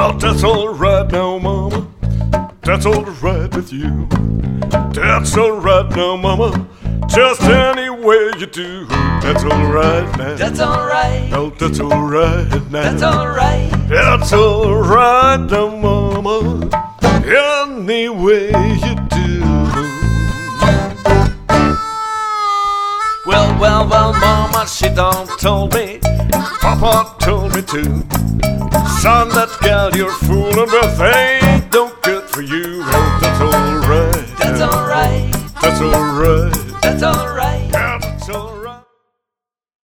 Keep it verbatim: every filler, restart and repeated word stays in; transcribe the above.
Well, that's alright now, mama. That's alright with you. That's alright now, mama. Just any way you do. That's alright now. That's alright. Oh, that's alright now. That's alright. That's alright now, mama. Any way you do. Well, well, well, mama, she done told me. Papa told me too. Son, that gal you're fooling with ain't no good for you. Well, that's alright. That's alright. That's alright. That's alright.